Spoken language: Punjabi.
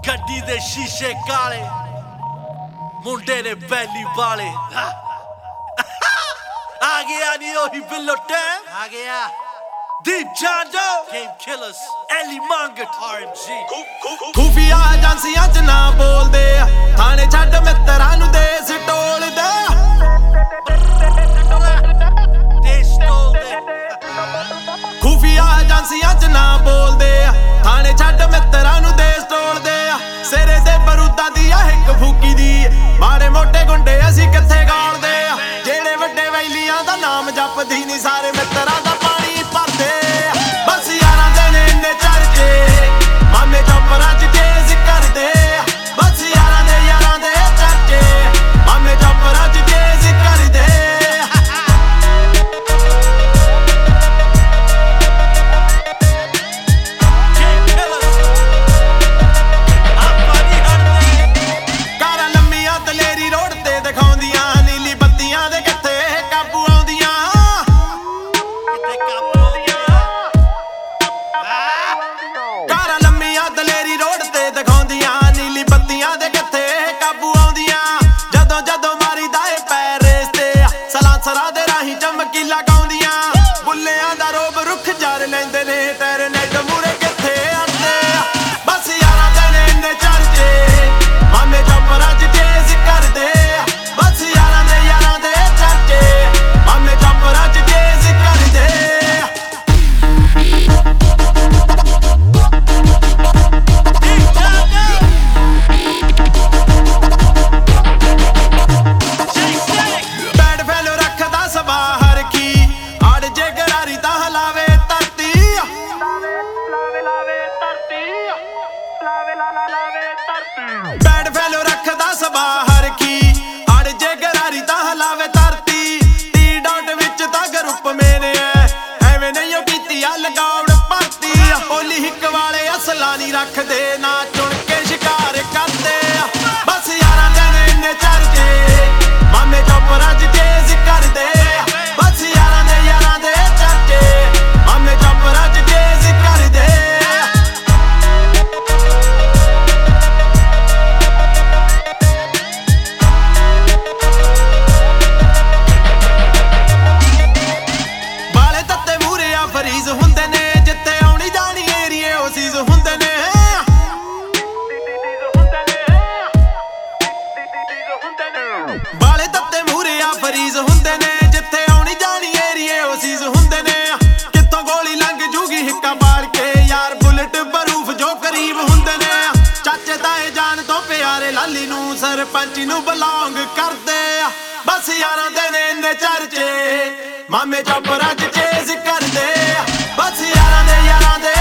ਗੱਡੀ ਦੇ ਸ਼ੀਸ਼ੇ ਕਾਲੇ ਮੁੰਡੇ ਨੇ ਬੈਲੀ ਵਾਲੇ ਆ ਗਿਆ ਨੀ ਉਹੀ ਬਿੱਲੋ ਟੈਮ ਆ ਗਿਆ Deep John Doe Game Killers Ellie Mangert RMG ਖੂਫੀਆ ਏਜੰਸੀਆਂ ਚ ਨਾ ਬੋਲਦੇ ਆ ਥਾਣੇ ਛੱਡ ਮਿੱਤਰਾਂ ਨੂੰ ਦੇਸ ਟੋਲਦੇ ਖੂਫੀਆ ਏਜੰਸੀਆਂ ਚ ਨਾ ਬੋਲਦੇ ਆ ਥਾਣੇ ਛੱਡ ਮਿੱਤਰਾਂ ਨੂੰ ਦੇਸ ਟੋਲਦੇ ਆ ਸਿਰੇ ਦੇ ਬਰੂਦਾਂ ਦੀ ਆ ਇੱਕ ਫੂਕੀ ਦੀ ਮਾੜੇ ਮੋਟੇ ਗੁੰਡੇ ਅਸੀਂ ਕਿੱਥੇ ਗਾਲਦੇ ਆ ਜਿਹੜੇ ਵੱਡੇ ਵੈਲੀਆਂ ਦਾ ਨਾਮ ਜਪਦੀ ਨਹੀਂ ਸਾਰੇ ਮਿੱਤਰਾਂ ਦਾ ਪਾਣੀ ਭਰਦੇ ਬਸ ਯਾਰਾਂ ਦੇ ਨੇ ਇੰਨੇ ਚਰਚੇ ਮਾਮੇ ਚੌਪਰਾਂ ਚ ਕੇਸ ਕਰਦੇ ਬਸ ਯਾਰਾਂ ਦੇ ਚਰਚੇ ਮਾਮੇ ਚੌਪਰਾਂ ਚ ਕੇਸ ਕਰਦੇ ਕਾਰਾਂ ਲੰਮੀਆਂ ਦਲੇਰੀ ਰੋਡ ਤੇ ਦਿਖਾਉਂਦੀਆਂ ਨੀਲੀ ਬੱਤੀਆਂ ਦੇ ਕਿੱਥੇ ਕਾਬੂ ਆਉਂਦੀਆਂ ਕਾਰਾਂ ਲੰਮੀਆਂ ਦਲੇਰੀ ਰੋਡ ਤੇ ਦਿਖਾਉਂਦੀਆਂ ਨੀਲੀ ਬੱਤੀਆਂ ਦੇ ਕਿੱਥੇ ਕਾਬੂ ਆਉਂਦੀਆਂ ਜਦੋਂ ਜਦੋਂ ਮਾਰੀਦਾ ਏ ਪੈਰ ਰੇਸ ਤੇ ਸਲਾਂਸਰਾਂ ਦੇ ਰਾਹੀਂ ਚਮਕੀਲਾ ਗਾਉਂਦੀਆਂ ਬੁੱਲਿਆਂ ਦਾ ਰੋਬ ਰੁੱਖ ਜਰ ਲੈਂਦੇ ਨੇ ਤੇਰੇ ਨੈਟ ਮੂਰੇ ਕਿੱਥੇ ਆਉਂਦੇ ਬਸ ਯਾਰਾਂ ਦੇ ਨੇ ਇੰਨੇ ਚਰਚੇ ਮਾਮੇ ਚੌਪਰਾਂ ਚ ਕੇਸ ਕਰਦੇ ਬਸ ਯਾਰਾਂ ਦੇ ਚਰਚੇ ਮਾਮੇ ਚੌਪਰਾਂ ਚ ਕੇਸ ਕਰਦੇ ਬੈਡ ਫੈਲੋ ਰੱਖਦਾ ਸਬਾਹਰ ਕੀ ਅੜ ਜੇ ਗਰਾਰੀ ਤਾਂ ਹਲਾਵੇ ਧਰਤੀ ਬੈਡ ਫੈਲੋ ਰੱਖਦਾ ਸਬਾਹਰ ਕੀ ਅੜ ਜੇ ਗਰਾਰੀ ਤਾਂ ਹਲਾਵੇ ਧਰਤੀ ਟੀ ਡਾਟ ਵਿੱਚ ਤਾਂ ਗਰੁੱਪ ਮੇਰੇ ਐਵੇਂ ਨਹੀਂ ਉਹ ਕੀਤੀ ਆ ਲਗਾਉਣ ਭਰਤੀ ਹੋਲੀ ਹਿੱਕ ਵਾਲੇ ਅਸਲਾ ਨਹੀਂ ਰੱਖਦੇ ਨਾ ਚੁਣ ਕੇ ਸ਼ਿਕਾਰ ਕਰਦੇ ਬਸ ਯਾਰਾਂ ਦੇ ਨੇ ਇੰਨੇ ਚਰਚੇ ਮਾਮੇ ਚੌਪਰਾਂ ਚ ਕੇਸ ਕਰਦੇ ਬਸ ਯਾਰਾਂ ਦੇ ਚਰਚੇ ਮਾਮੇ ਚੌਪਰਾਂ ਚ ਕੇਸ ਕਰਦੇ ਬਾਲੇ ਤੱਤੇ ਮੂਰੇ ਆ ਫਰੀਜ਼ ਹੁੰਦੇ ਨੇ ਜਿੱਥੇ ਆਉਣੀ ਜਾਣੀ ਏਰੀਏ ਉਹ ਸੀਜ਼ ਹੁੰਦੇ ਨੇ ਬਾਲੇ ਤੱਤੇ ਮੂਰੇ ਆ ਫਰੀਜ਼ ਹੁੰਦੇ ਨੇ ਜਿੱਥੇ ਆਉਣੀ ਜਾਣੀ ਏਰੀਏ ਉਹ ਸੀਜ਼ ਹੁੰਦੇ ਨੇ ਕਿੱਥੋਂ ਗੋਲੀ ਲੰਘ ਜੂਗੀ ਹਿੱਕਾ ਬਾਲ ਕੇ ਯਾਰ ਬੁਲਟ ਬਰੂਫ ਜੋ ਕਰੀਬ ਹੁੰਦੇ ਨੇ ਚਾਚੇ ਤਾਏ ਜਾਨ ਤੋਂ ਪਿਆਰੇ ਲਾਲੀ ਨੂੰ ਸਰਪੰਚੀ ਨੂੰ ਬਿਲੋਂਗ ਕਰਦੇ ਬਸ ਯਾਰਾਂ ਦੇ ਨੇ ਇੰਨੇ ਚਰਚੇ ਮਾਮੇ ਚੌਪਰਾਂ ਚ ਚੇਸ ਕਰਦੇ ਬਸ ਯਾਰਾਂ ਦੇ